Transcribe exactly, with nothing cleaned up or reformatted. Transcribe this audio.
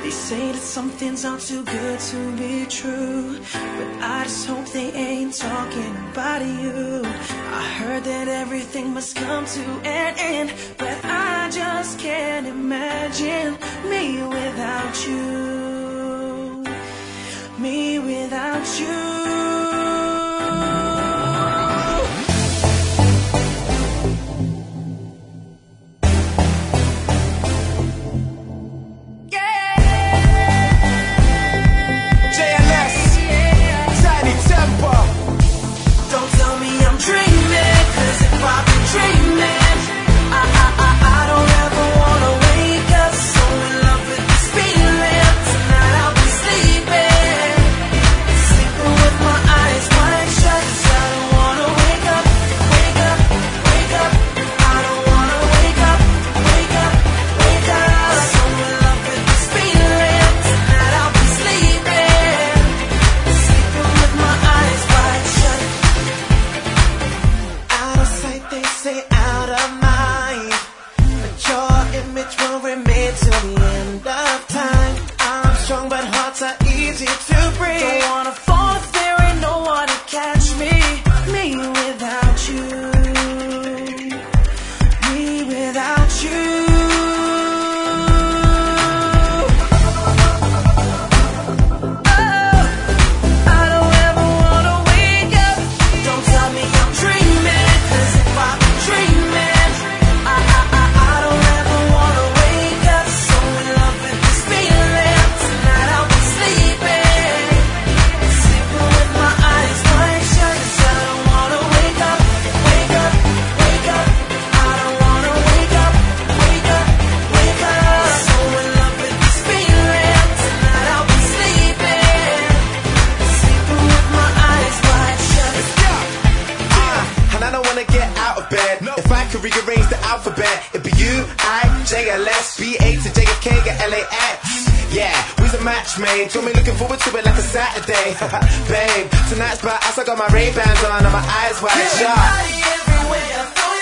They say that some things are too good to be true, but I just hope they ain't talking about you. I heard that everything must come to an end, but I just can't imagine me without you, me without you. If I could rearrange the alphabet, it'd be U, I, J, L, S, B, A to J, F, K, get L, A, X. Yeah, we's a match made. Got me looking forward to it like a Saturday. Babe, tonight's about us. I got my Ray-Bans on and my eyes wide shut.